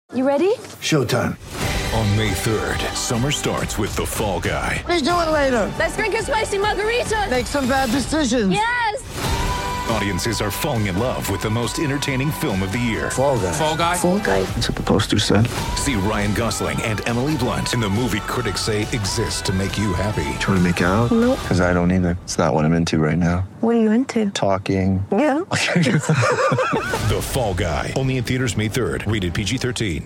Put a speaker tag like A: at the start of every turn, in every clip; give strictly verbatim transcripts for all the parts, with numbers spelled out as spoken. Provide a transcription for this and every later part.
A: You ready?
B: Showtime.
C: On May third, summer starts with The Fall Guy.
D: Let's do it later.
A: Let's drink a spicy margarita.
D: Make some bad decisions.
A: Yes!
C: Audiences are falling in love with the most entertaining film of the year.
B: Fall Guy.
C: Fall Guy?
A: Fall guy.
B: That's what the poster said.
C: See Ryan Gosling and Emily Blunt in the movie critics say exists to make you happy.
B: Trying to make it out?
A: Nope.
B: Because I don't either. It's not what I'm into right now.
A: What are you into?
B: Talking.
A: Yeah.
C: The Fall Guy. Only in theaters May third. Rated P G thirteen.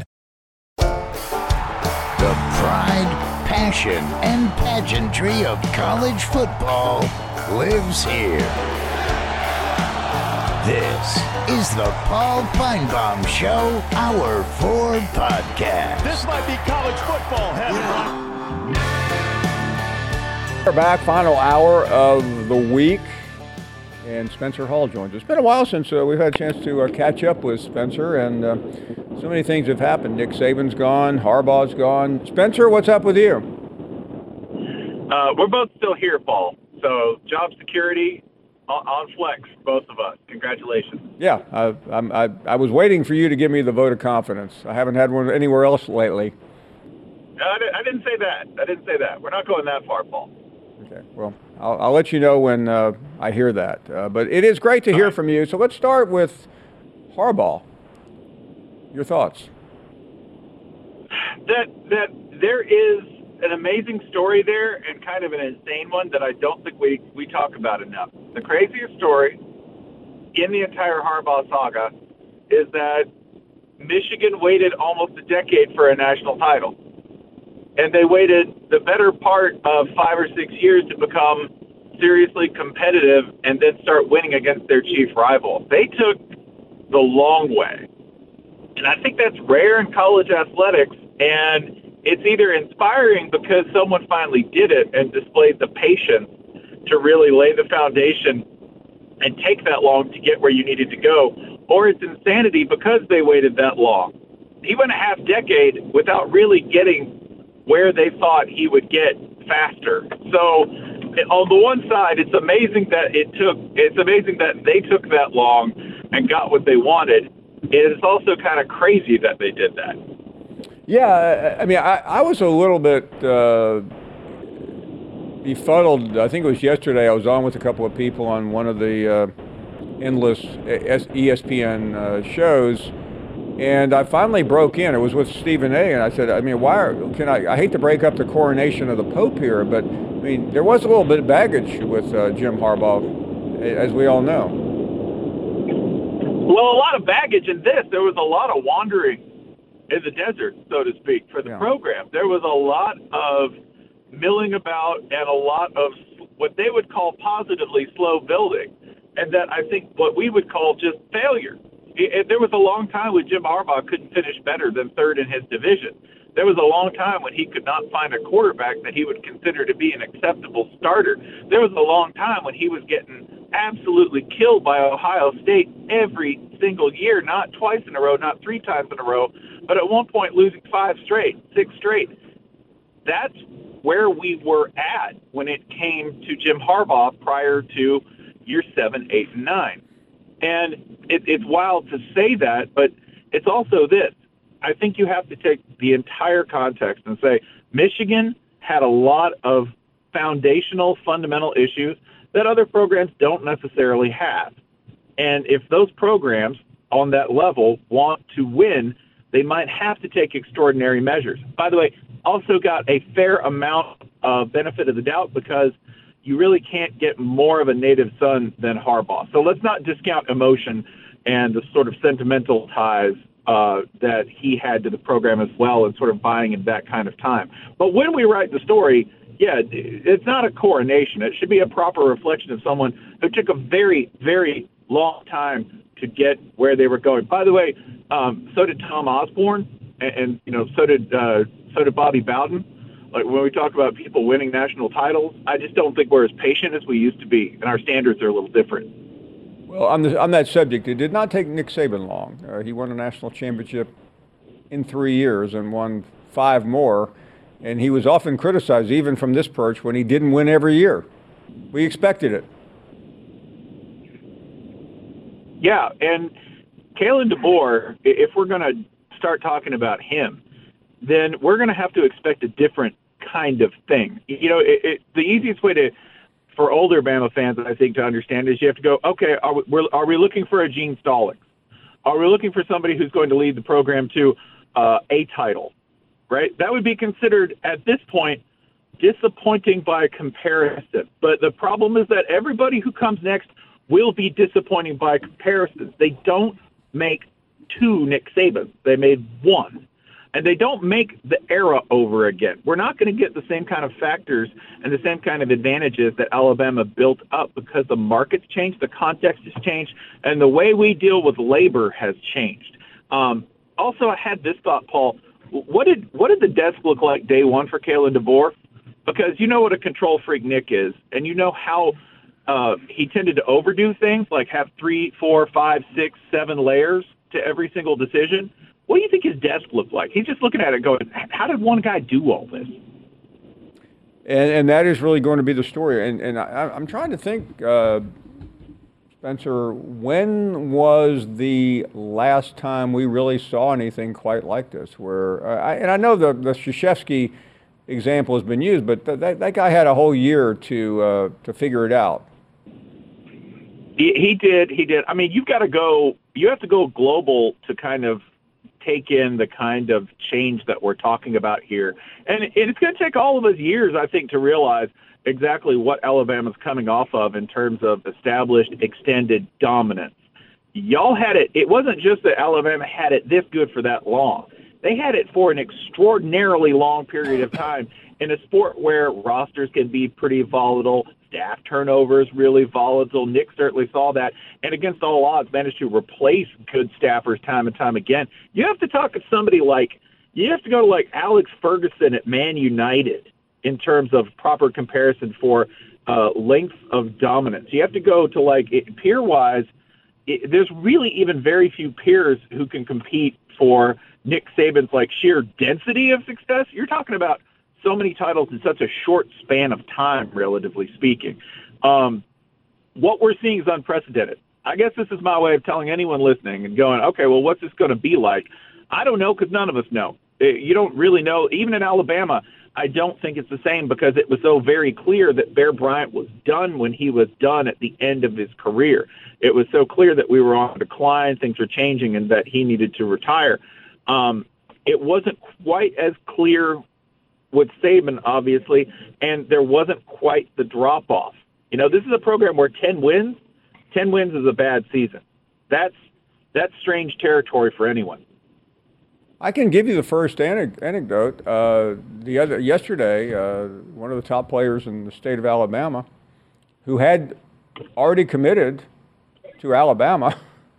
E: The pride, passion, and pageantry of college football lives here. This is the Paul Feinbaum Show, Hour four podcast.
F: This might be college football heaven.
G: We're back, final hour of the week, and Spencer Hall joins us. It's been a while since uh, we've had a chance to uh, catch up with Spencer, and uh, so many things have happened. Nick Saban's gone, Harbaugh's gone. Spencer, what's up with you?
H: Uh, we're both still here, Paul. So job security on, on flex, both of us. Congratulations.
G: Yeah, I, I'm, I, I was waiting for you to give me the vote of confidence. I haven't had one anywhere else lately.
H: I, di- I didn't say that. I didn't say that. We're not going that far, Paul.
G: Okay, well, I'll, I'll let you know when uh, I hear that. Uh, but it is great to hear from you. So let's start with Harbaugh. Your thoughts?
H: That that there is an amazing story there and kind of an insane one that I don't think we, we talk about enough. The craziest story in the entire Harbaugh saga is that Michigan waited almost a decade for a national title. And they waited the better part of five or six years to become seriously competitive and then start winning against their chief rival. They took the long way. And I think that's rare in college athletics, and it's either inspiring because someone finally did it and displayed the patience to really lay the foundation and take that long to get where you needed to go, or it's insanity because they waited that long. He went a half decade without really getting where they thought he would get faster. So on the one side, it's amazing that it took, it's amazing that they took that long and got what they wanted. It is also kind of crazy that they did that.
G: Yeah, I mean, I, I was a little bit uh, befuddled. I think it was yesterday. I was on with a couple of people on one of the uh, endless E S P N uh, shows, and I finally broke in. It was with Stephen A. And I said, I mean, why are, can I, I hate to break up the coronation of the Pope here, but I mean, there was a little bit of baggage with uh, Jim Harbaugh, as we all know.
H: Well, a lot of baggage in this. There was a lot of wandering in the desert, so to speak, for the
G: yeah.
H: program. There was a lot of milling about and a lot of what they would call positively slow building, and that I think what we would call just failure. It, it, there was a long time when Jim Harbaugh couldn't finish better than third in his division. There was a long time when he could not find a quarterback that he would consider to be an acceptable starter. There was a long time when he was getting absolutely killed by Ohio State every single year, not twice in a row, not three times in a row, but at one point losing five straight, six straight. That's where we were at when it came to Jim Harbaugh prior to year seven, eight, and nine. And it, it's wild to say that, but it's also this. I think you have to take the entire context and say Michigan had a lot of foundational, fundamental issues that other programs don't necessarily have. And if those programs on that level want to win, they might have to take extraordinary measures. By the way, also got a fair amount of benefit of the doubt because you really can't get more of a native son than Harbaugh. So let's not discount emotion and the sort of sentimental ties uh, that he had to the program as well and sort of buying in that kind of time. But when we write the story, yeah, it's not a coronation. It should be a proper reflection of someone who took a very, very long time to get where they were going. By the way, um, so did Tom Osborne, and, and you know, so did uh, so did Bobby Bowden. Like when we talk about people winning national titles, I just don't think we're as patient as we used to be, and our standards are a little different.
G: Well, on, the, on that subject, it did not take Nick Saban long. Uh, he won a national championship in three years and won five more, and he was often criticized, even from this perch, when he didn't win every year. We expected it.
H: Yeah, and Kalen DeBoer, if we're going to start talking about him, then we're going to have to expect a different kind of thing. You know, it, it, the easiest way to for older Bama fans, I think, to understand is you have to go, okay, are we, we're, are we looking for a Gene Stallings? Are we looking for somebody who's going to lead the program to uh, a title, right? That would be considered, at this point, disappointing by comparison. But the problem is that everybody who comes next will be disappointing by comparisons. They don't make two Nick Sabans. They made one. And they don't make the era over again. We're not going to get the same kind of factors and the same kind of advantages that Alabama built up because the market's changed, the context has changed, and the way we deal with labor has changed. Um, also, I had this thought, Paul. What did what did the desk look like day one for Kalen DeBoer? Because you know what a control freak Nick is, and you know how uh, he tended to overdo things, like have three, four, five, six, seven layers to every single decision. What do you think his desk looked like? He's just looking at it going, how did one guy do all this?
G: And, and that is really going to be the story. And, and I, I'm trying to think, uh, Spencer, when was the last time we really saw anything quite like this? Where, uh, I, and I know the, the Krzyzewski example has been used, but th- that, that guy had a whole year to uh, to figure it out.
H: He, he did. He did. I mean, you've got to go, you have to go global to kind of take in the kind of change that we're talking about here. And it's going to take all of us years, I think, to realize exactly what Alabama's coming off of in terms of established, extended dominance. Y'all had it. It wasn't just that Alabama had it this good for that long. They had it for an extraordinarily long period of time in a sport where rosters can be pretty volatile, staff turnover is really volatile. Nick certainly saw that, and against all odds managed to replace good staffers time and time again. You have to talk to somebody like, you have to go to like Alex Ferguson at Man United in terms of proper comparison for uh, length of dominance. You have to go to like, it, peer-wise, it, there's really even very few peers who can compete for Nick Saban's like sheer density of success. You're talking about so many titles in such a short span of time, relatively speaking. Um, what we're seeing is unprecedented. I guess this is my way of telling anyone listening and going, okay, well, what's this going to be like? I don't know, because none of us know. You don't really know. Even in Alabama, I don't think it's the same because it was so very clear that Bear Bryant was done when he was done at the end of his career. It was so clear that we were on decline, things were changing, and that he needed to retire. Um, it wasn't quite as clear with Saban, obviously, and there wasn't quite the drop-off. You know, this is a program where ten wins, ten wins is a bad season. That's that's strange territory for anyone.
G: I can give you the first anecdote. Uh, the other yesterday, uh, one of the top players in the state of Alabama, who had already committed to Alabama,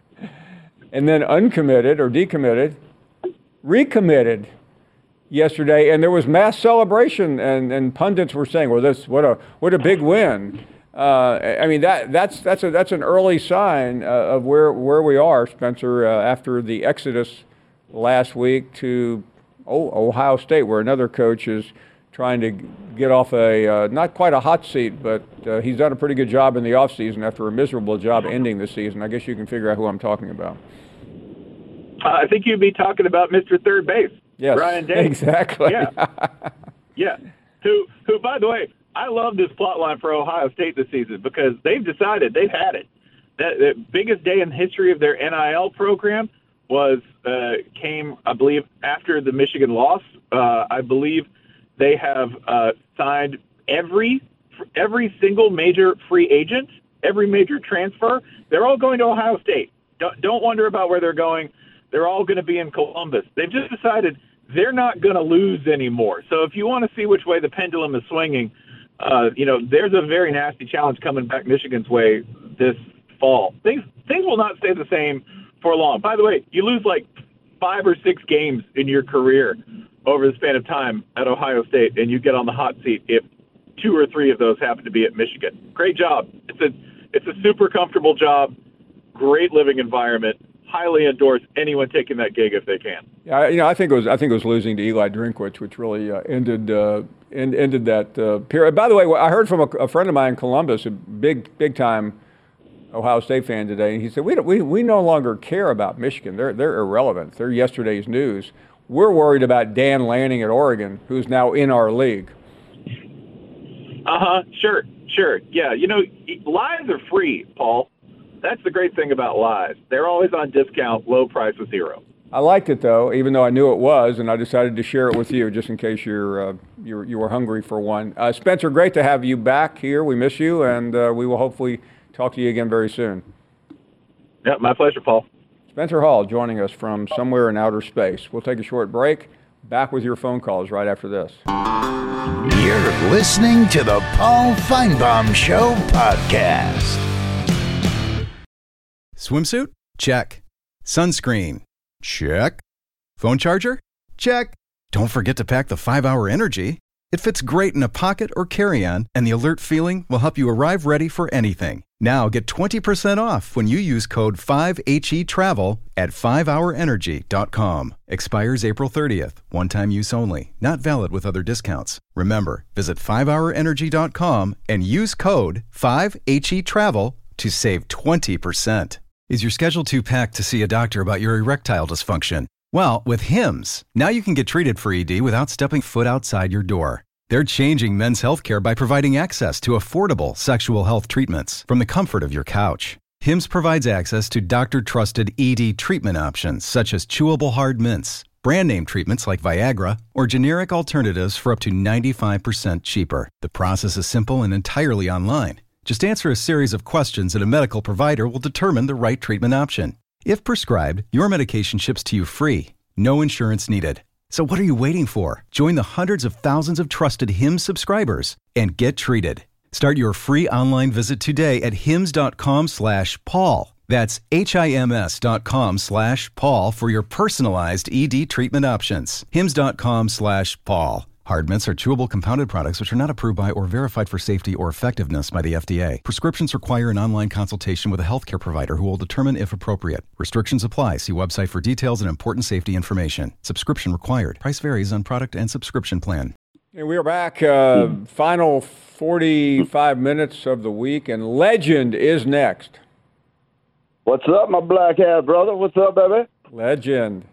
G: and then uncommitted or decommitted, recommitted yesterday, and there was mass celebration, and, and pundits were saying, "Well, this what a what a big win." Uh, I mean that that's that's a that's an early sign uh, of where where we are, Spencer, uh, after the exodus last week to oh, Ohio State, where another coach is trying to get off a uh, not quite a hot seat, but uh, he's done a pretty good job in the offseason after a miserable job ending the season. I guess you can figure out who I'm talking about.
H: Uh, I think you'd be talking about Mister Third Base.
G: Yes,
H: Ryan Day.
G: Exactly.
H: Yeah. yeah. Who, who, by the way, I love this plot line for Ohio State this season because they've decided they've had it. That the biggest day in the history of their N I L program was uh, came, I believe, after the Michigan loss. Uh, I believe they have uh, signed every every single major free agent, every major transfer. They're all going to Ohio State. Don't, don't wonder about where they're going. They're all going to be in Columbus. They've just decided they're not going to lose anymore. So if you want to see which way the pendulum is swinging, uh, you know, there's a very nasty challenge coming back Michigan's way this fall. Things things will not stay the same for long. By the way, you lose like five or six games in your career over the span of time at Ohio State, and you get on the hot seat if two or three of those happen to be at Michigan. Great job. It's a it's a super comfortable job, great living environment. Highly endorse anyone taking that gig if they can.
G: Yeah, you know, I think it was I think it was losing to Eli Drinkwitz, which really uh, ended uh, end, ended that uh, period. By the way, I heard from a, a friend of mine in Columbus, a big big time Ohio State fan today, and he said, we, don't, we, we no longer care about Michigan. They're, they're irrelevant. They're yesterday's news. We're worried about Dan Lanning at Oregon, who's now in our league.
H: Uh-huh, sure, sure. Yeah, you know, lies are free, Paul. That's the great thing about lies. They're always on discount, low price of zero.
G: I liked it, though, even though I knew it was, and I decided to share it with you just in case you're, uh, you're, you were hungry for one. Uh, Spencer, great to have you back here. We miss you, and uh, we will hopefully talk to you again very soon.
H: Yeah, my pleasure, Paul.
G: Spencer Hall joining us from somewhere in outer space. We'll take a short break. Back with your phone calls right after this.
E: You're listening to the Paul Feinbaum Show podcast.
I: Swimsuit? Check. Sunscreen? Check. Phone charger? Check. Don't forget to pack the five hour Energy. It fits great in a pocket or carry-on, and the alert feeling will help you arrive ready for anything. Now get twenty percent off when you use code five H E travel at five hour energy dot com. Expires April thirtieth. One-time use only. Not valid with other discounts. Remember, visit five hour energy dot com and use code five H E travel to save twenty percent. Is your schedule too packed to see a doctor about your erectile dysfunction? Well, with Hims, now you can get treated for E D without stepping foot outside your door. They're changing men's healthcare by providing access to affordable sexual health treatments from the comfort of your couch. Hims provides access to doctor-trusted E D treatment options such as chewable hard mints, brand name treatments like Viagra, or generic alternatives for up to ninety-five percent cheaper. The process is simple and entirely online. Just answer a series of questions and a medical provider will determine the right treatment option. If prescribed, your medication ships to you free. No insurance needed. So what are you waiting for? Join the hundreds of thousands of trusted Hims subscribers and get treated. Start your free online visit today at hims.com slash Paul. That's H-I-M-S dot com slash Paul for your personalized E D treatment options. Hims.com slash Paul. Hard mints are chewable compounded products which are not approved by or verified for safety or effectiveness by the F D A. Prescriptions require an online consultation with a healthcare provider who will determine if appropriate. Restrictions apply. See website for details and important safety information. Subscription required. Price varies on product and subscription plan.
G: And we are back. Uh, final forty-five minutes of the week, and Legend is next.
J: What's up, my black hat brother? What's up, baby?
G: Legend.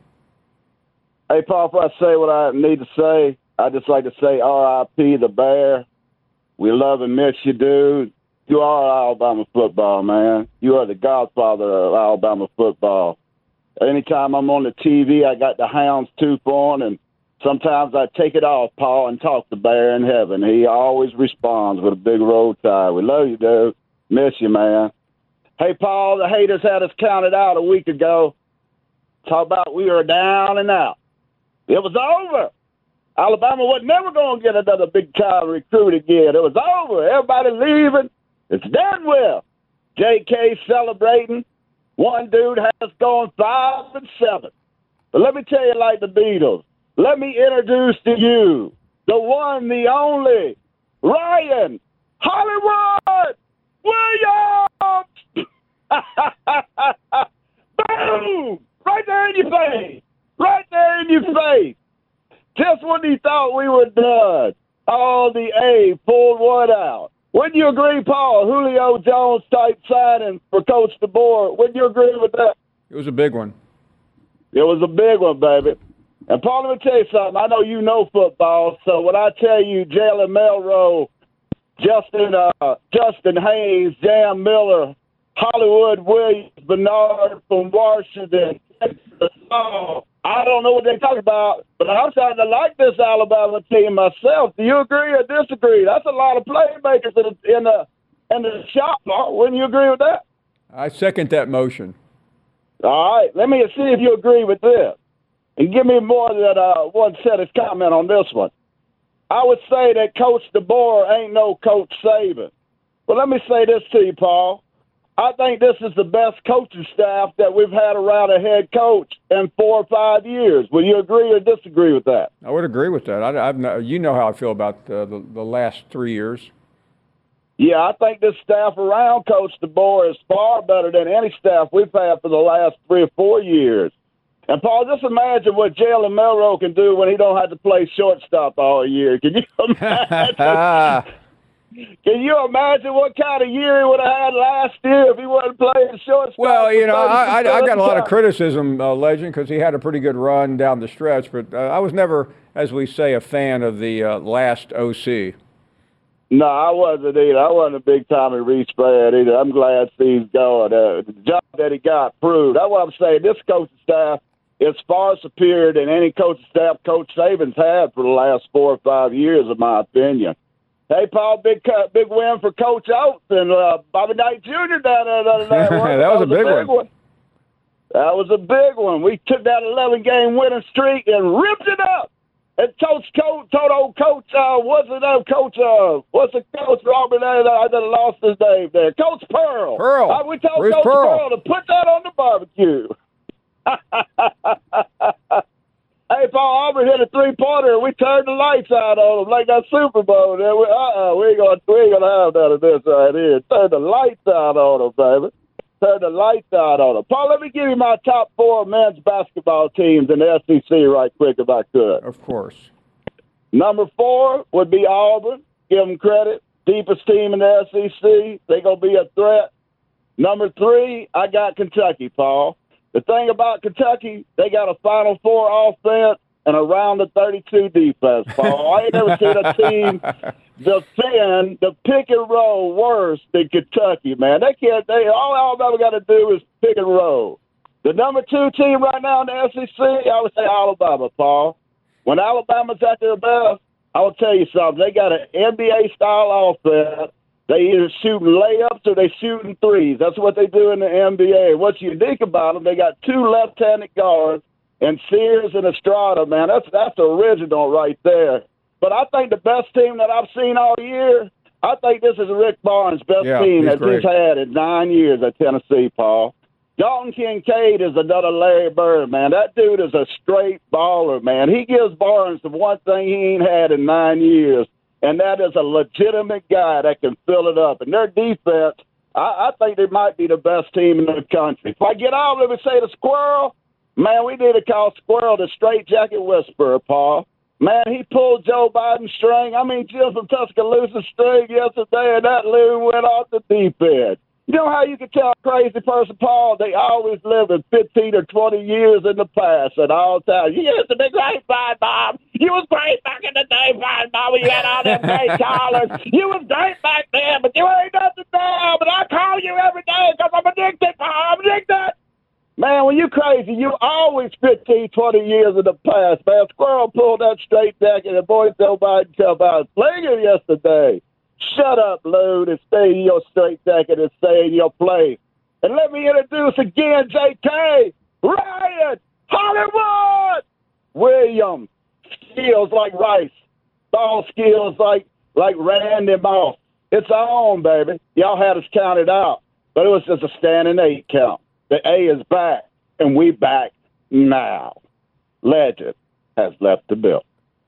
J: Hey, Paul, if I say what I need to say, I'd just like to say R I P the Bear. We love and miss you, dude. You are Alabama football, man. You are the godfather of Alabama football. Anytime I'm on the T V, I got the hound's tooth on, and sometimes I take it off, Paul, and talk to Bear in heaven. He always responds with a big roll tide. We love you, dude. Miss you, man. Hey, Paul, the haters had us counted out a week ago. Talk about we were down and out. It was over. Alabama was never going to get another big-time recruit again. It was over. Everybody leaving. It's done with. J K celebrating. One dude has gone five and seven. But let me tell you like the Beatles. Let me introduce to you the one, the only, Ryan Hollywood Williams. Boom! Right there in your face. Right there in your face. Just when he thought we were done, all the A pulled one out. Wouldn't you agree, Paul? Julio Jones type signing for Coach DeBoer. Wouldn't you agree with that?
G: It was a big one.
J: It was a big one, baby. And Paul, let me tell you something. I know you know football, so when I tell you Jalen Melrose, Justin uh, Justin Hayes, Jam Miller, Hollywood Williams, Bernard from Washington, oh, I don't know what they're talking about, but I'm starting to like this Alabama team myself. Do you agree or disagree? That's a lot of playmakers in the in the, in the shop. Wouldn't you agree with that?
G: I second that motion.
J: All right, let me see if you agree with this. And give me more than uh, one set of comment on this one. I would say that Coach DeBoer ain't no Coach Saban. But let me say this to you, Paul. I think this is the best coaching staff that we've had around a head coach in four or five years. Will you agree or disagree with that?
G: I would agree with that. I, I've no, you know how I feel about uh, the, the last three years.
J: Yeah, I think this staff around Coach DeBoer is far better than any staff we've had for the last three or four years. And, Paul, just imagine what Jalen Melrose can do when he don't have to play shortstop all year. Can you imagine? Can you imagine what kind of year he would have had last year if he wasn't playing shortstop?
G: Well, you know, I, I, I got a lot of
J: time?
G: criticism, uh, Legend, because he had a pretty good run down the stretch, but uh, I was never, as we say, a fan of the uh, last O C.
J: No, I wasn't either. I wasn't a big Tommy Reese fan either. I'm glad Steve's going. Uh, the job that he got proved. That's what I'm saying. This coaching staff is far superior than any coaching staff Coach Saban's had for the last four or five years, in my opinion. Hey, Paul, big cut, big win for Coach Oates and uh, Bobby Knight Junior down there the other night.
G: that, that was a big, big one. one.
J: That was a big one. We took that eleven-game winning streak and ripped it up. And Coach, Coach, told old Coach, uh, what's the name, Coach, uh, what's the Coach Robert name? I just lost his name there. Coach Pearl.
G: Pearl.
J: Uh, we told
G: Bruce
J: Coach
G: Pearl.
J: Pearl to put that on the barbecue. Hey, Paul, Auburn hit a three-pointer, and we turned the lights out on them like that Super Bowl. We, uh-uh, we ain't gonna, we ain't gonna have none of this right here. Turn the lights out on them, baby. Turn the lights out on them. Paul, let me give you my top four men's basketball teams in the S E C right quick, if I could.
G: Of course.
J: Number four would be Auburn. Give them credit. Deepest team in the S E C. They're going to be a threat. Number three, I got Kentucky, Paul. The thing about Kentucky, they got a Final Four offense and a round of thirty-two defense, Paul. I ain't never seen a team defend the pick and roll worse than Kentucky, man. They can't. They all Alabama got to do is pick and roll. The number two team right now in the S E C, I would say Alabama, Paul. When Alabama's at their best, I will tell you something. They got an N B A-style offense. They either shooting layups or they shooting threes. That's what they do in the N B A. What's unique about them, they got two left-handed guards, and Sears and Estrada, man. That's that's original right there. But I think the best team that I've seen all year, I think this is Rick Barnes' best
G: yeah,
J: team
G: he's
J: that
G: great.
J: he's had in nine years at Tennessee, Paul. Dalton Kincaid is another Larry Bird, man. That dude is a straight baller, man. He gives Barnes the one thing he ain't had in nine years, and that is a legitimate guy that can fill it up. And their defense, I, I think they might be the best team in the country. If I get out, let me say the Squirrel, man, we need to call Squirrel the straight jacket whisperer, Paul. Man, he pulled Joe Biden's string. I mean, Jim from Tuscaloosa string yesterday, and that loon went off the deep end. You know how you can tell a crazy person, Paul? They always live in fifteen or twenty years in the past at all times. You used to be great, Brian Bob. You was great back in the day, Brian Bob, when you had all them great callers. You was great back then, but you ain't nothing now. But I call you every day because I'm addicted, Paul. I'm addicted. Man, when you crazy, you always fifteen, twenty years in the past, man. Squirrel pulled that straight jacket, and boy, Joe Biden tell about flinging yesterday. Shut up, Loon, and stay in your straight jacket and stay in your place. And let me introduce again J K, Ryan, Hollywood, Williams, skills like Rice, ball skills like, like Randy Moss. It's on, baby. Y'all had us counted out, but it was just a standing eight count. The A is back, and we back now. Legend has left the building.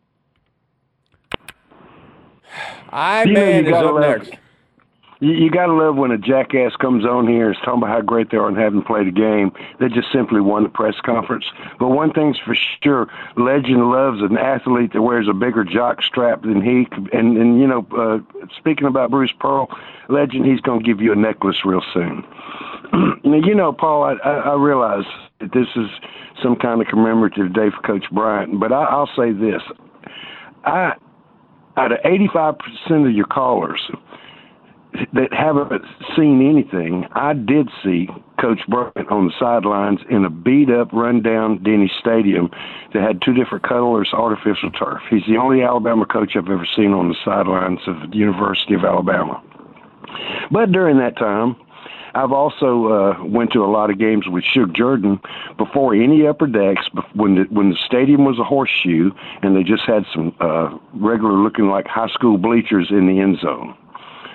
G: I
K: You know,
G: man
K: you
G: is
K: gotta
G: up
K: love-
G: next.
K: You, you got to love when a jackass comes on here and is talking about how great they are and haven't played a game. They just simply won the press conference. But one thing's for sure, Legend loves an athlete that wears a bigger jock strap than he. And, and you know, uh, speaking about Bruce Pearl, Legend, he's going to give you a necklace real soon. Now, you know, Paul, I, I, I realize that this is some kind of commemorative day for Coach Bryant, but I, I'll say this. I, out of eighty-five percent of your callers that haven't seen anything, I did see Coach Bryant on the sidelines in a beat-up, run-down Denny Stadium that had two different colors, artificial turf. He's the only Alabama coach I've ever seen on the sidelines of the University of Alabama. But during that time, I've also uh, went to a lot of games with Suge Jordan before any upper decks, when the, when the stadium was a horseshoe and they just had some uh, regular looking like high school bleachers in the end zone.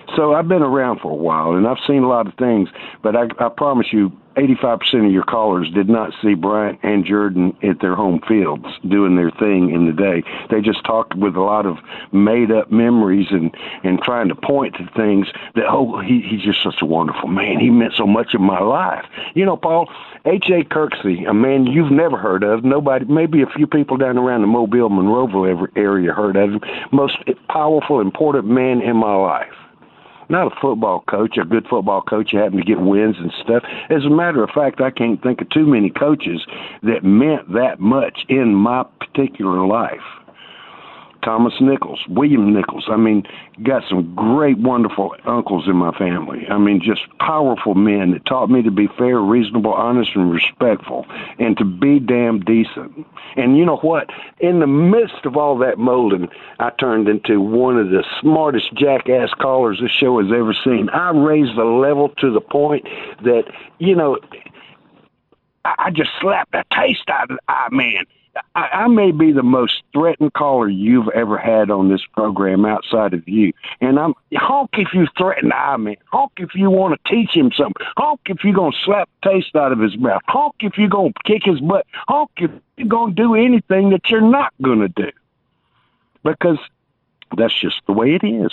K: So I've been around for a while, and I've seen a lot of things, but I, I promise you, eighty-five percent of your callers did not see Bryant and Jordan at their home fields doing their thing in the day. They just talked with a lot of made-up memories and, and trying to point to things that, oh, he, he's just such a wonderful man. He meant so much in my life. You know, Paul, H A. Kirksey, a man you've never heard of, nobody, maybe a few people down around the Mobile, Monroeville area heard of him, most powerful, important man in my life. Not a football coach, a good football coach who happened to get wins and stuff. As a matter of fact, I can't think of too many coaches that meant that much in my particular life. Thomas Nichols, William Nichols. I mean, got some great, wonderful uncles in my family. I mean, just powerful men that taught me to be fair, reasonable, honest, and respectful, and to be damn decent. And you know what? In the midst of all that molding, I turned into one of the smartest jackass callers this show has ever seen. I raised the level to the point that, you know, I just slapped the taste out of I man. I, I may be the most threatened caller you've ever had on this program outside of you. And I'm honk if you threaten I man. Honk if you want to teach him something. Honk if you're going to slap the taste out of his mouth. Honk if you're going to kick his butt. Honk if you're going to do anything that you're not going to do. Because that's just the way it is.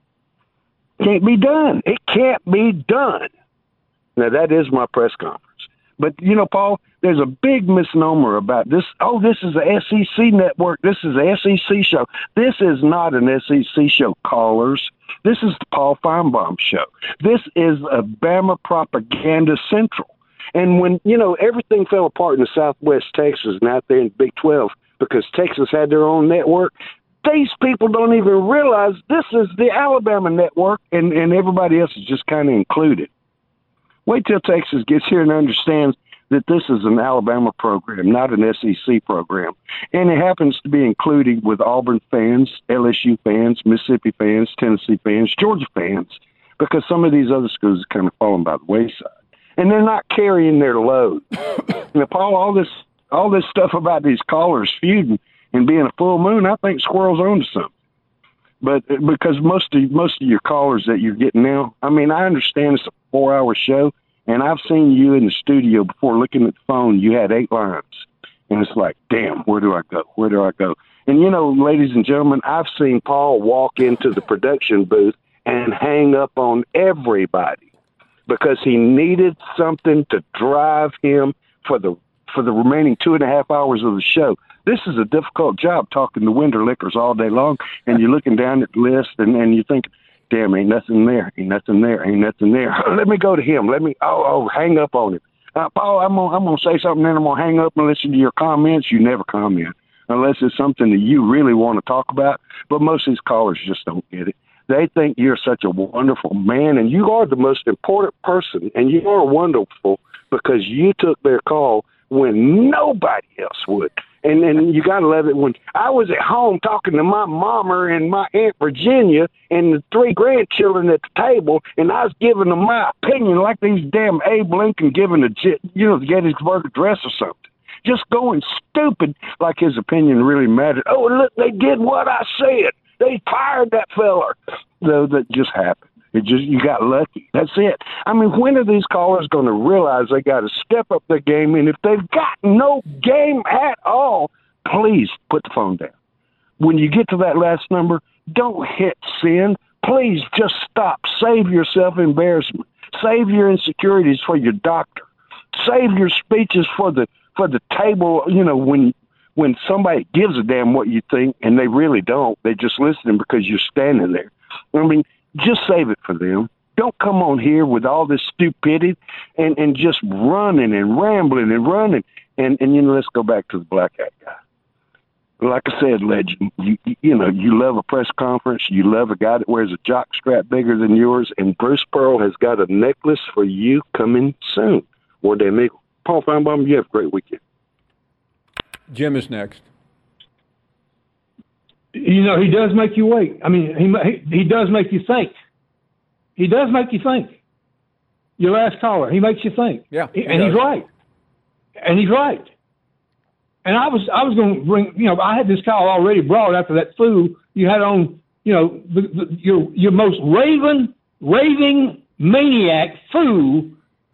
K: Can't be done. It can't be done. Now, that is my press conference. But, you know, Paul, there's a big misnomer about this. Oh, this is a S E C network. This is a S E C show. This is not an S E C show, callers. This is the Paul Feinbaum show. This is a Bama Propaganda Central. And when, you know, everything fell apart in the Southwest Texas and out there in Big twelve because Texas had their own network, these people don't even realize this is the Alabama network, and, and everybody else is just kind of included. Wait till Texas gets here and understands that this is an Alabama program, not an S E C program. And it happens to be included with Auburn fans, L S U fans, Mississippi fans, Tennessee fans, Georgia fans, because some of these other schools are kind of falling by the wayside. And they're not carrying their load. Now, Paul, all this, all this stuff about these callers feuding and being a full moon, I think Squirrel's onto something. But because most of most of your callers that you're getting now, I mean, I understand it's a four-hour show, and I've seen you in the studio before looking at the phone. You had eight lines, and it's like, damn, where do I go? Where do I go? And, you know, ladies and gentlemen, I've seen Paul walk into the production booth and hang up on everybody because he needed something to drive him for the for the remaining two and a half hours of the show. This is a difficult job talking to winter liquors all day long, and you're looking down at the list, and, and you think, damn, ain't nothing there, ain't nothing there, ain't nothing there. Let me go to him. Let me, oh, oh hang up on him. Uh, Paul, I'm going I'm gonna say something, then I'm going to hang up and listen to your comments. You never comment unless it's something that you really want to talk about, but most of these callers just don't get it. They think you're such a wonderful man, and you are the most important person, and you are wonderful because you took their call when nobody else would. And then you got to love it when I was at home talking to my mama and my Aunt Virginia and the three grandchildren at the table, and I was giving them my opinion like these damn Abe Lincoln giving a, you know, the Gettysburg Address or something. Just going stupid like his opinion really mattered. Oh, look, they did what I said. They fired that feller. So that just happened. It just, you got lucky. That's it. I mean, when are these callers going to realize they got to step up their game? And if they've got no game at all, please put the phone down. When you get to that last number, don't hit send. Please just stop. Save yourself embarrassment. Save your insecurities for your doctor. Save your speeches for the for the table. You know, when when somebody gives a damn what you think, and they really don't, they just listening because you're standing there. I mean, just save it for them. Don't come on here with all this stupidity and, and just running and rambling and running. And, and, you know, let's go back to the black hat guy. Like I said, Legend, you, you know, you love a press conference. You love a guy that wears a jock strap bigger than yours. And Bruce Pearl has got a necklace for you coming soon. War Damn Eagle. Paul Feinbaum, you have a great weekend.
G: Jim is next.
L: You know, he does make you wait. I mean, he he does make you think. He does make you think. Your last caller, he makes you think.
G: Yeah, he
L: and
G: does.
L: he's right. And he's right. And I was I was going to bring, you know, I had this call already brought after that fool you had on, you know, the, the, your your most raven raving maniac fool,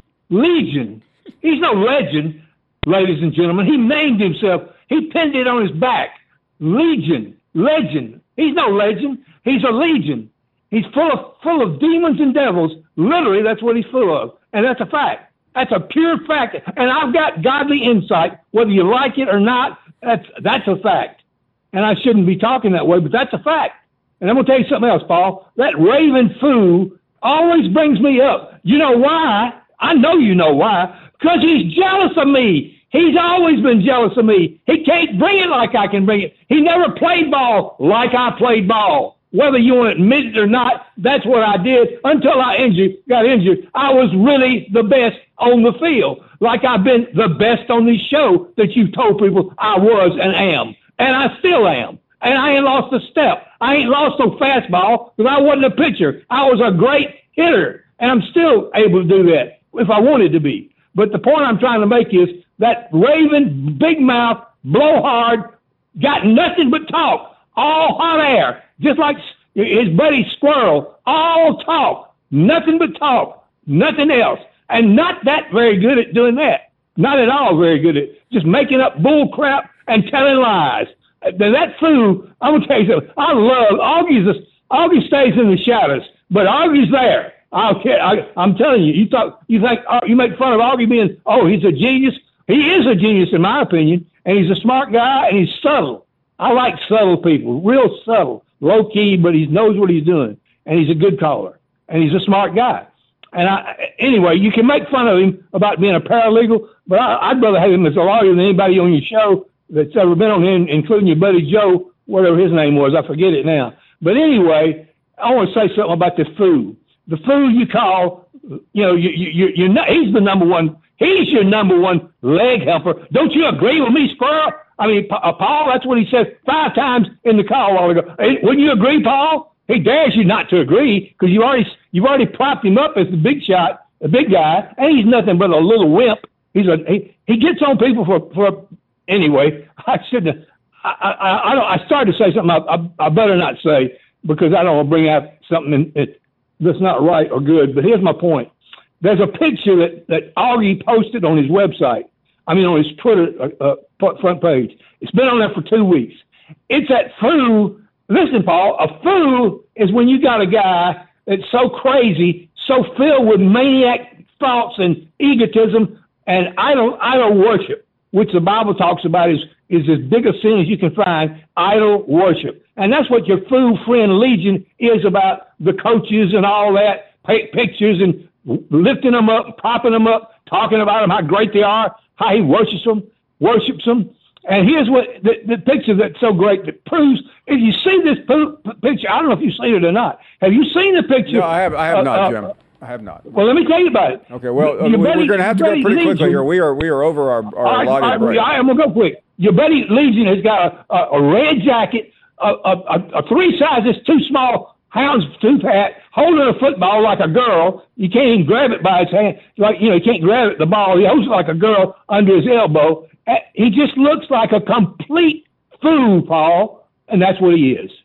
L: Legion. He's no legend, ladies and gentlemen. He named himself. He pinned it on his back. Legion, legend. He's no legend. He's a legion. He's full of full of demons and devils. Literally, that's what he's full of, and that's a fact. That's a pure fact. And I've got godly insight, whether you like it or not. That's that's a fact. And I shouldn't be talking that way, but that's a fact. And I'm going to tell you something else, Paul. That raving fool always brings me up. You know why? I know you know why. Because he's jealous of me. He's always been jealous of me. He can't bring it like I can bring it. He never played ball like I played ball. Whether you want to admit it or not, that's what I did until I injured, got injured. I was really the best on the field, like I've been the best on this show that you've told people I was and am. And I still am. And I ain't lost a step. I ain't lost no fastball because I wasn't a pitcher. I was a great hitter, and I'm still able to do that if I wanted to be. But the point I'm trying to make is that raving, big mouth, blowhard, got nothing but talk, all hot air, just like his buddy Squirrel, all talk, nothing but talk, nothing else. And not that very good at doing that. Not at all very good at just making up bull crap and telling lies. Now, that fool, I'm going to tell you something. I love, Augie's, a, Augie stays in the shadows, but Augie's there. I'll, I, I'm telling you, you talk, you think, oh, you make fun of Augie being, oh, he's a genius. He is a genius in my opinion, and he's a smart guy, and he's subtle. I like subtle people, real subtle, low key, but he knows what he's doing, and he's a good caller, and he's a smart guy. And I, anyway, you can make fun of him about being a paralegal, but I, I'd rather have him as a lawyer than anybody on your show that's ever been on here, including your buddy Joe, whatever his name was. I forget it now. But anyway, I want to say something about the food. The food you call, you know, you, you, you're not, he's the number one. He's your number one leg helper. Don't you agree with me, Squirrel? I mean, uh, Paul, that's what he said five times in the call a while ago. Hey, wouldn't you agree, Paul? He dares you not to agree because you already you've already propped him up as the big shot, the big guy, and he's nothing but a little wimp. He's a he, he gets on people for for anyway. I shouldn't. Have, I I I, don't, I started to say something I, I, I better not say because I don't want to bring out something that's not right or good. But here's my point. There's a picture that that Augie posted on his website. I mean, on his Twitter uh, front page. It's been on there for two weeks. It's that fool. Listen, Paul, a fool is when you got a guy that's so crazy, so filled with maniac thoughts and egotism and idol idol worship, which the Bible talks about is, is as big a sin as you can find, idol worship. And that's what your fool friend Legion is about, the coaches and all that, pictures and lifting them up, propping them up, talking about them, how great they are, how he worships them, worships them. And here's what the, the picture that's so great that proves, if you see this po- picture, I don't know if you've seen it or not. Have you seen the picture?
G: No, I have, I have
L: uh,
G: not,
L: uh,
G: Jim. I have not.
L: Well, let me tell you about it.
G: Okay, well, uh,
L: Your
G: we,
L: buddy,
G: we're going to have to go pretty
L: Legion,
G: quickly here. We are we are over our, our
L: all right,
G: allotted
L: all right,
G: break.
L: I am going to go quick. Your buddy Legion has got a, a, a red jacket, a, a, a, a three sizes too small houndstooth hat, holding a football like a girl. You can't even grab it by his hand. Like, you know, you can't grab it, the ball. He holds it like a girl under his elbow. He just looks like a complete fool, Paul, and that's what he is.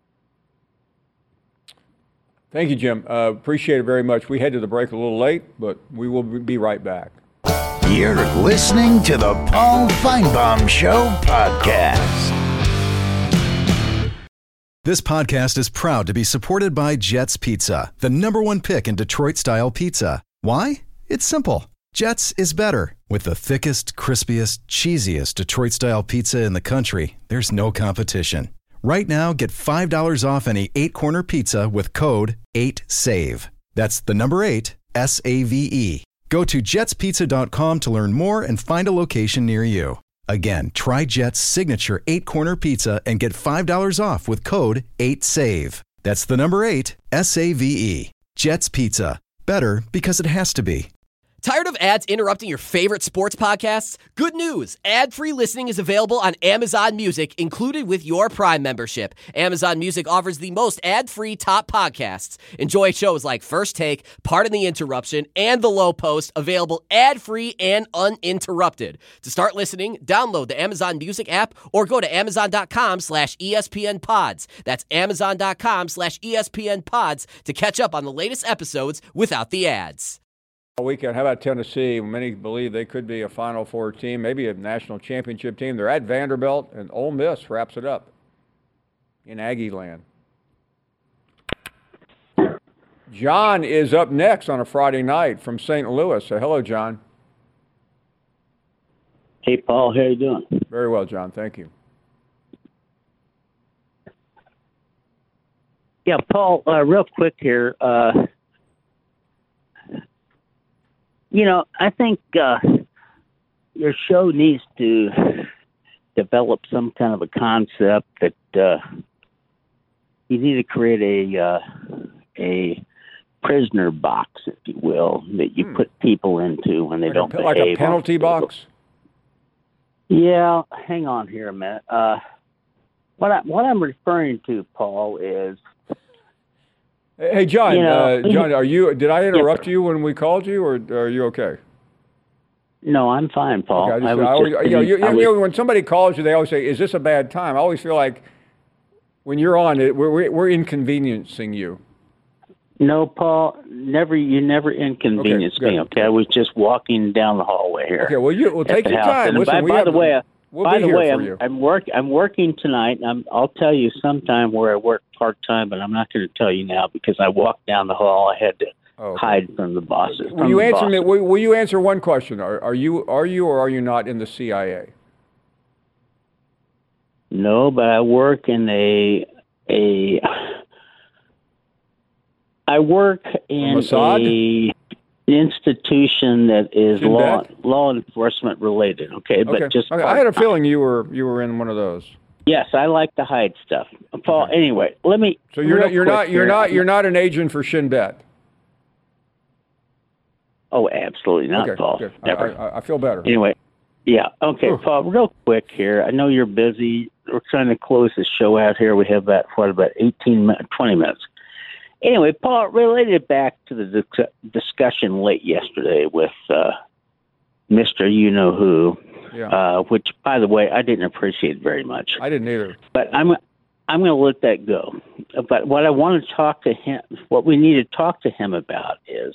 G: Thank you, Jim. Uh, appreciate it very much. We head to the break a little late, but we will be right back.
E: You're listening to the Paul Feinbaum Show podcast.
I: This podcast is proud to be supported by Jets Pizza, the number one pick in Detroit-style pizza. Why? It's simple. Jets is better. With the thickest, crispiest, cheesiest Detroit-style pizza in the country, there's no competition. Right now, get five dollars off any eight-corner pizza with code eight save. That's the number eight, S A V E. Go to jets pizza dot com to learn more and find a location near you. Again, try Jet's signature eight-corner pizza and get five dollars off with code eight save. That's the number eight, S A V E. Jet's Pizza. Better because it has to be.
M: Tired of ads interrupting your favorite sports podcasts? Good news! Ad-free listening is available on Amazon Music, included with your Prime membership. Amazon Music offers the most ad-free top podcasts. Enjoy shows like First Take, Pardon the Interruption, and The Low Post, available ad-free and uninterrupted. To start listening, download the Amazon Music app or go to amazon.com slash ESPN pods. That's amazon.com slash ESPN pods to catch up on the latest episodes without the ads.
G: Weekend. How about Tennessee? Many believe they could be a Final Four team, maybe a national championship team. They're at Vanderbilt, and Ole Miss wraps it up in Aggie land. John is up next on a Friday night from Saint Louis. So hello, John.
N: Hey, Paul. How you doing?
G: Very well, John. Thank you.
N: Yeah, Paul, uh, real quick here. Uh, You know, I think uh, your show needs to develop some kind of a concept that uh, you need to create a uh, a prisoner box, if you will, that you hmm. put people into when they
G: like
N: don't
G: a,
N: behave.
G: Like a penalty box?
N: Yeah, hang on here a minute. Uh, what I, what I'm referring to, Paul, is.
G: Hey, John,
N: you know,
G: uh, John, are you? Did I interrupt you when we called you, or are you okay?
N: No, I'm fine, Paul.
G: Okay, I just,
N: I
G: I always,
N: just,
G: you know, you,
N: I
G: you
N: was,
G: know, when somebody calls you, they always say, "Is this a bad time?" I always feel like when you're on it, we're we're inconveniencing you.
N: No, Paul, never. You never inconvenienced
G: okay,
N: me. Okay, I was just walking down the hallway here.
G: Okay, well, you well take your
N: house.
G: time.
N: And
G: Listen,
N: by,
G: we
N: by
G: have,
N: the way,
G: we'll
N: by
G: be
N: the
G: here
N: way,
G: for
N: I'm,
G: you.
N: I'm work. I'm working tonight. And I'm. I'll tell you sometime where I work part time, but I'm not going to tell you now because I walked down the hall. I had to oh, okay. hide from the bosses.
G: Will you answer me? Will, will you answer one question? Are, are you are you or are you not in the C I A?
N: No, but I work in a a. I work in a institution that is
G: Shin
N: law
G: Bet?
N: law enforcement related. Okay, but
G: okay.
N: just
G: okay. I had a feeling you were you were in one of those.
N: Yes, I like to hide stuff, Paul. Okay. Anyway, let me.
G: So you're not you're not you're here. not you're not an agent for Shin Bet.
N: Oh, absolutely not,
G: okay,
N: Paul.
G: Good.
N: Never.
G: I, I, I feel better.
N: Anyway, yeah. Okay, Ooh. Paul. Real quick here. I know you're busy. We're trying to close the show out here. We have about what about eighteen, twenty minutes. Anyway, Paul, related back to the dis- discussion late yesterday with uh, Mister You-Know-Who,
G: yeah.
N: uh, which, by the way, I didn't appreciate very much.
G: I didn't either.
N: But I'm I'm going to let that go. But what I want to talk to him, what we need to talk to him about is,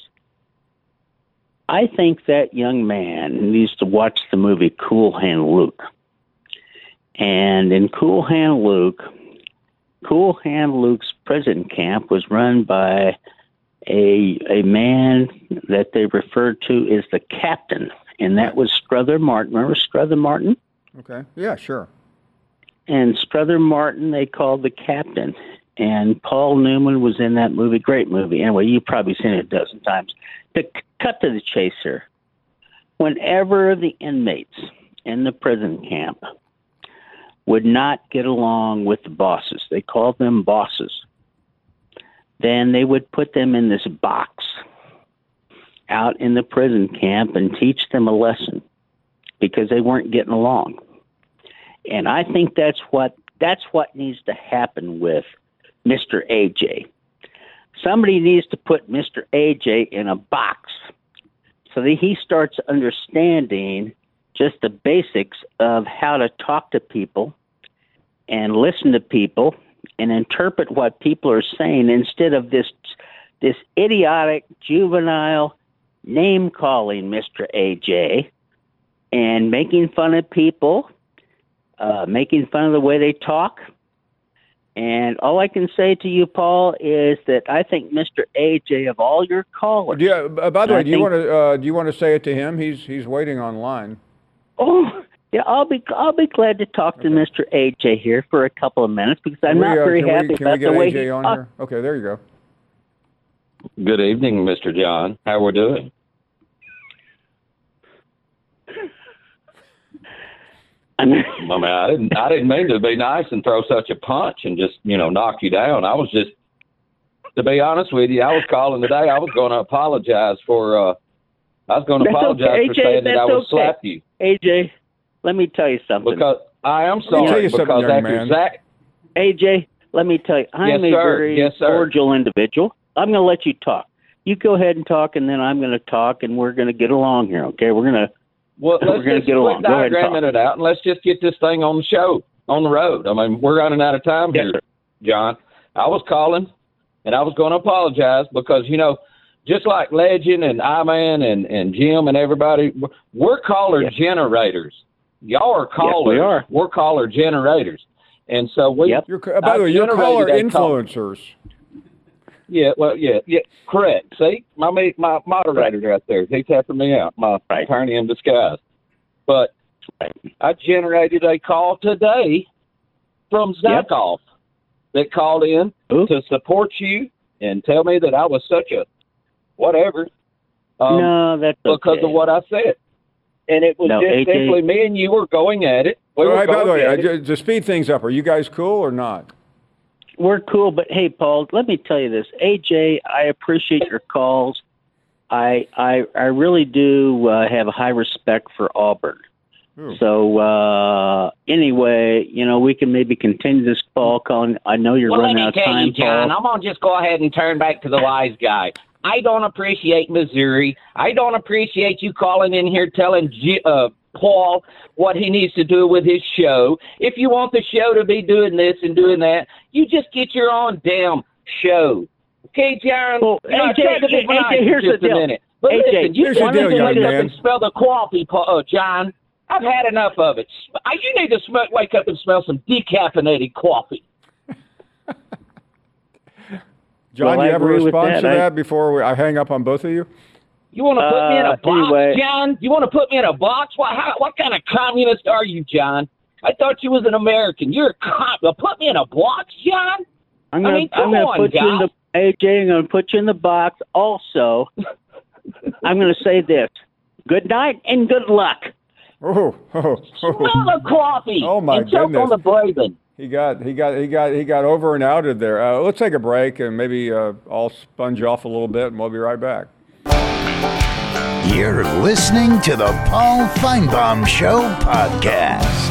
N: I think that young man needs to watch the movie Cool Hand Luke. And in Cool Hand Luke, Cool Hand Luke's prison camp was run by a a man that they referred to as the captain, and that was Strother Martin. Remember Strother Martin?
G: Okay. Yeah, sure.
N: And Strother Martin, they called the captain. And Paul Newman was in that movie. Great movie. Anyway, you've probably seen it a dozen times. To c- cut to the chase here, whenever the inmates in the prison camp would not get along with the bosses, they called them bosses, then they would put them in this box out in the prison camp and teach them a lesson because they weren't getting along. And I think that's what that's what needs to happen with Mister A J. Somebody needs to put Mister A J in a box so that he starts understanding just the basics of how to talk to people and listen to people and interpret what people are saying instead of this this idiotic, juvenile name-calling Mister A J and making fun of people, uh, making fun of the way they talk. And all I can say to you, Paul, is that I think Mister A J, of all your callers.
G: Yeah. Uh, by the way, do you want to uh, do you want to say it to him? He's he's waiting online.
N: Oh, yeah. I'll be I'll be glad to talk to okay. Mister A J here for a couple of minutes because I'm
G: we,
N: not
G: uh,
N: very
G: can
N: happy
G: we, can
N: about
G: we get
N: the way
G: A J
N: he
G: on
N: talks.
G: here? Okay, there you go.
O: Good evening, Mister John. How we're doing? I mean, I didn't. I didn't mean to be nice and throw such a punch and just, you know, knock you down. I was just, to be honest with you, I was calling today. I was going to apologize for uh, I was going to
N: That's
O: apologize
N: okay.
O: for
N: A J,
O: saying that
N: that's
O: I would
N: okay.
O: slap you.
N: A J, let me tell you something.
O: Because I am
G: Let me tell
O: sorry.
G: you something,
O: Because
G: young
O: after
G: man.
O: Zach,
N: A J, let me tell you, I'm
O: Yes,
N: a
O: sir.
N: very
O: Yes, sir.
N: cordial individual. I'm going to let you talk. You go ahead and talk, and then I'm going to talk, and we're going to get along here, okay? We're going to
O: well,
N: we're
O: let's
N: going to
O: just
N: get
O: quit
N: along. Go ahead and talk.
O: diagramming it out, and let's just get this thing on the show, on the road. I mean, we're running out of time
N: Yes,
O: here,
N: sir.
O: John. I was calling, and I was going to apologize because, you know, just like Legend and I-Man and, and Jim and everybody, we're caller
N: Yes.
O: generators. Y'all are callers.
N: we are.
O: We're caller generators. And so we.
N: Yep.
G: You're, uh, by the way,
O: I
G: you're caller
O: generated a call.
G: influencers.
O: Yeah, well, yeah, yeah, correct. See, my ma- my moderator right there, he's helping me out, my
N: Right.
O: attorney in disguise. But I generated a call today from
N: Yep.
O: Zakoff that called in
N: Ooh.
O: to support you and tell me that I was such a whatever um,
N: no, that's
O: because
N: okay.
O: of what I said. And it was
N: No,
O: just
N: A J
O: simply me and you were going at it. We
G: So,
O: were
G: hey, by the
O: going
G: way,
O: at
G: uh,
O: it.
G: ju- to speed things up, are you guys cool or not?
N: We're cool, but hey, Paul, let me tell you this. A J, I appreciate your calls. I I I really do uh, have a high respect for Auburn.
G: Ooh.
N: So uh, anyway, you know, we can maybe continue this call. Colin, I know you're
O: Well, let
N: running
O: me
N: out of
O: tell
N: time,
O: you, John,
N: Paul.
O: I'm going to just go ahead and turn back to the wise guy. I don't appreciate Missouri. I don't appreciate you calling in here telling G- uh, Paul what he needs to do with his show. If you want the show to be doing this and doing that, you just get your own damn show. Okay, John?
N: Well,
O: you know, I
N: A J,
O: tried to be
N: A J,
O: nice
N: here's
O: for just
N: the
O: a
N: deal.
O: minute. But
N: A J,
O: listen, you
G: here's the
O: want
G: deal,
O: to
G: young
O: wake up
G: man.
O: and smell the coffee, uh, John. I've had enough of it. I, you need to sm- wake up and smell some decaffeinated coffee.
G: John,
N: Well,
G: you
N: I
G: have a
N: agree with
G: response
N: that.
G: to
N: I-
G: that before we, I hang up on both of you?
O: You want to put me in a
N: Uh,
O: box,
N: anyway.
O: John? You want to put me in a box? What, how, what kind of communist are you, John? I thought you was an American. You're a cop. Put me in a box, John?
N: I'm
O: I
N: gonna
O: mean,
N: I'm
O: come
N: gonna
O: on,
N: put you in
O: guys.
N: the A J. I'm gonna put you in the box. Also, I'm gonna say this: good night and good luck.
G: Oh, oh, oh.
O: Smell the coffee.
G: Oh, my
O: and choke
G: goodness.
O: on the bourbon.
G: He got he got he got he got over and outed there. Uh, let's take a break and maybe uh, I'll sponge off a little bit and we'll be right back.
E: You're listening to the Paul Feinbaum Show podcast.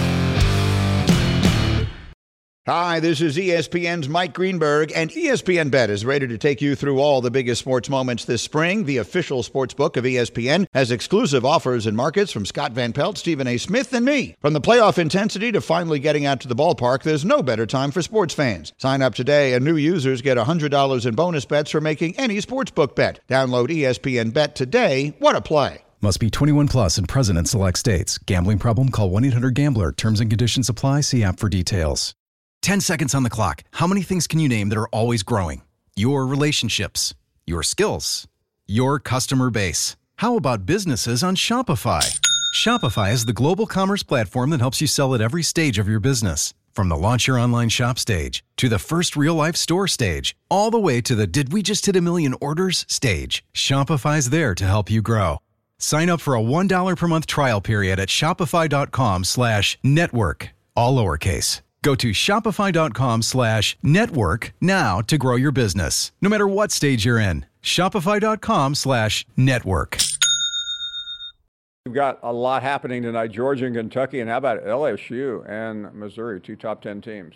P: Hi, this is E S P N's Mike Greenberg, and E S P N Bet is ready to take you through all the biggest sports moments this spring. The official sports book of E S P N has exclusive offers and markets from Scott Van Pelt, Stephen A. Smith, and me. From the playoff intensity to finally getting out to the ballpark, there's no better time for sports fans. Sign up today, and new users get one hundred dollars in bonus bets for making any sportsbook bet. Download E S P N Bet today. What a play.
I: Must be twenty-one plus and present in select states. Gambling problem? Call one eight hundred gambler. Terms and conditions apply. See app for details. ten seconds on the clock. How many things can you name that are always growing? Your relationships, your skills, your customer base. How about businesses on Shopify? Shopify is the global commerce platform that helps you sell at every stage of your business. From the launch your online shop stage to the first real life store stage, all the way to the did we just hit a million orders stage. Shopify's there to help you grow. Sign up for a one dollar per month trial period at shopify.com slash network, all lowercase. Go to shopify.com slash network now to grow your business, no matter what stage you're in. Shopify.com slash network.
G: We've got a lot happening tonight. Georgia and Kentucky, and how about L S U and Missouri, two top ten teams.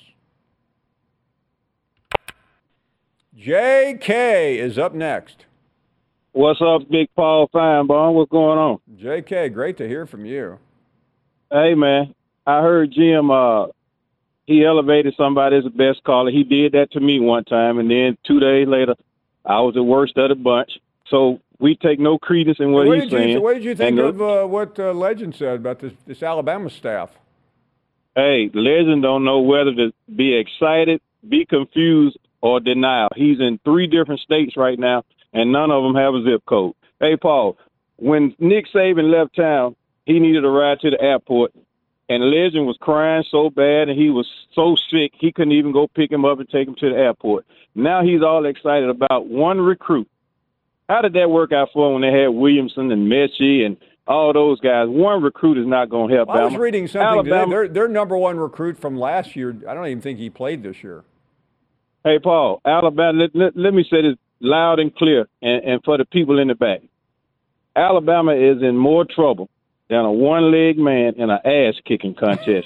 G: J K is up next.
Q: What's up, Big Paul Feinbaum? What's going on?
G: J K, great to hear from you.
Q: Hey, man, I heard Jim, uh, he elevated somebody as the best caller. He did that to me one time, and then two days later, I was the worst of the bunch. So we take no credence in what,
G: what
Q: he's
G: did you,
Q: saying.
G: What did you think
Q: And,
G: of uh, what uh, Legend said about this, this Alabama staff?
Q: Hey, Legend don't know whether to be excited, be confused, or denial. He's in three different states right now, and none of them have a zip code. Hey, Paul, when Nick Saban left town, he needed a ride to the airport, and Legend was crying so bad, and he was so sick, he couldn't even go pick him up and take him to the airport. Now he's all excited about one recruit. How did that work out for him when they had Williamson and Mechie and all those guys? One recruit is not going to help
G: Well, I was
Q: Bama.
G: reading something
Q: Alabama,
G: today. Their, their number one recruit from last year, I don't even think he played this year.
Q: Hey, Paul, Alabama, let, let, let me say this loud and clear and, and for the people in the back. Alabama is in more trouble than a one-leg man in an ass-kicking contest.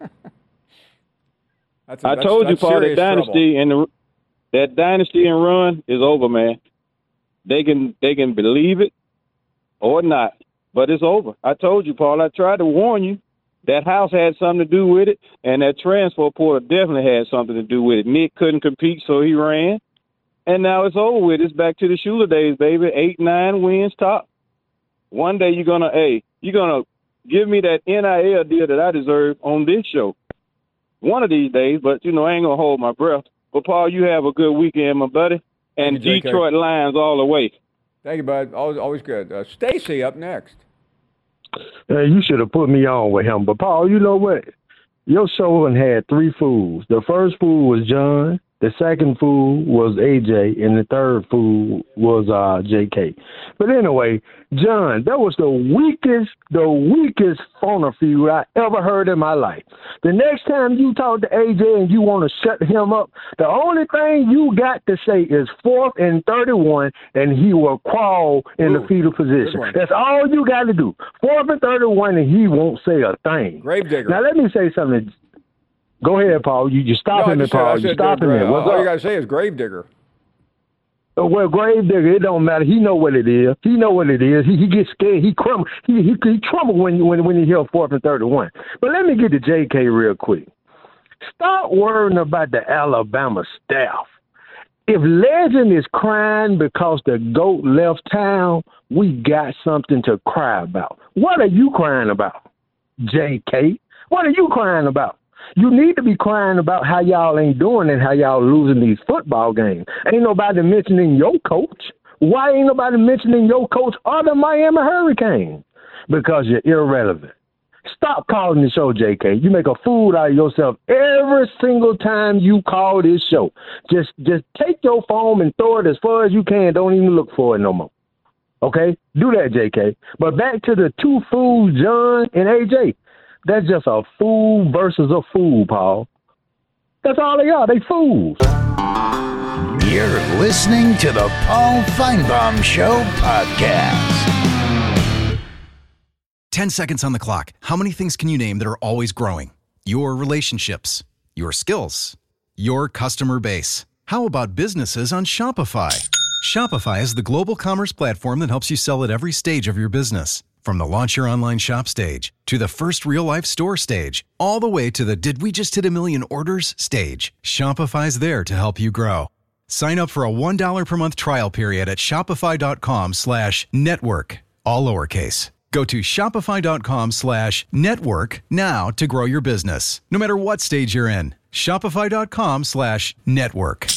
G: That's a,
Q: I
G: that's,
Q: told you,
G: that's
Q: Paul, that
G: serious
Q: dynasty and the that dynasty and run is over, man. They can they can believe it or not, but it's over. I told you, Paul. I tried to warn you. That house had something to do with it, and that transfer portal definitely had something to do with it. Nick couldn't compete, so he ran, and now it's over with. It's back to the Shula days, baby. Eight, nine wins top. One day you're gonna, hey, you're gonna give me that N I L deal that I deserve on this show. One of these days, but you know I ain't gonna hold my breath. But Paul, you have a good weekend, my buddy, and
G: you,
Q: Detroit Lions all the way.
G: Thank you, bud. Always, always good. Uh, Stacy up next.
R: Hey, you should have put me on with him. But, Paul, you know what? Your show had three fools. The first fool was John. The second fool was A J. And the third fool was uh, J K. But anyway, John, that was the weakest, the weakest phoner feud I ever heard in my life. The next time you talk to A J and you want to shut him up, the only thing you got to say is fourth and thirty-one, and he will crawl in Ooh, the fetal position. That's all you got to do. Fourth and thirty-one, and he won't say a thing.
G: Gravedigger.
R: Now, let me say something. Go ahead, Paul. You, you're stopping
G: no,
R: me, Paul. You're stopping me. What's
G: all
R: up?
G: you got to say is Gravedigger.
R: Well, Gravedigger, it don't matter. He know what it is. He know what it is. He, he gets scared. He crumble. He he, he tremble when you when when you hear fourth and thirty-one. But let me get to J K real quick. Stop worrying about the Alabama staff. If Legend is crying because the GOAT left town, we got something to cry about. What are you crying about, J K? What are you crying about? You need to be crying about how y'all ain't doing and how y'all losing these football games. Ain't nobody mentioning your coach. Why ain't nobody mentioning your coach or the Miami Hurricanes? Because you're irrelevant. Stop calling the show, J K. You make a fool out of yourself every single time you call this show. Just just take your phone and throw it as far as you can. Don't even look for it no more. Okay? Do that, J K. But back to the two fools, John and A J. That's just a fool versus a fool, Paul. That's all they are. They fools.
E: You're listening to the Paul Feinbaum Show podcast.
I: Ten seconds on the clock. How many things can you name that are always growing? Your relationships, your skills, your customer base. How about businesses on Shopify? Shopify is the global commerce platform that helps you sell at every stage of your business. From the launch your online shop stage, to the first real-life store stage, all the way to the did we just hit a million orders stage, Shopify's there to help you grow. Sign up for a one dollar per month trial period at shopify.com slash network, all lowercase. Go to shopify.com slash network now to grow your business, no matter what stage you're in. Shopify.com slash network.